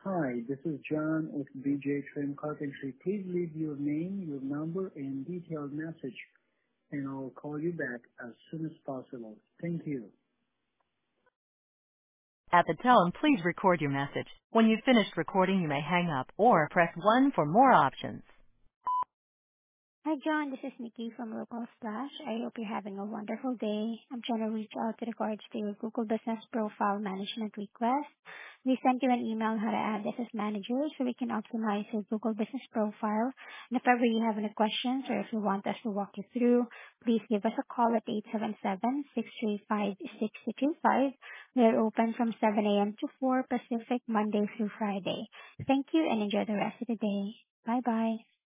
Hi, this is John with BJ Trim Carpentry. Please leave your name, your number, and detailed message, and I'll call you back as soon as possible. Thank you. At the tone, please record your message. When you've finished recording, you may hang up or press 1 for more options. Hi, John. This is Nikki from Local Splash. I hope you're having a wonderful day. I'm trying to reach out to regards to your Google Business Profile Management request. We sent you an email on how to add this as manager so we can optimize your Google Business Profile. And if ever you have any questions or if you want us to walk you through, please give us a call at 877-635-6225. We are open from 7 a.m. to 4 Pacific, Monday through Friday. Thank you and enjoy the rest of the day. Bye-bye.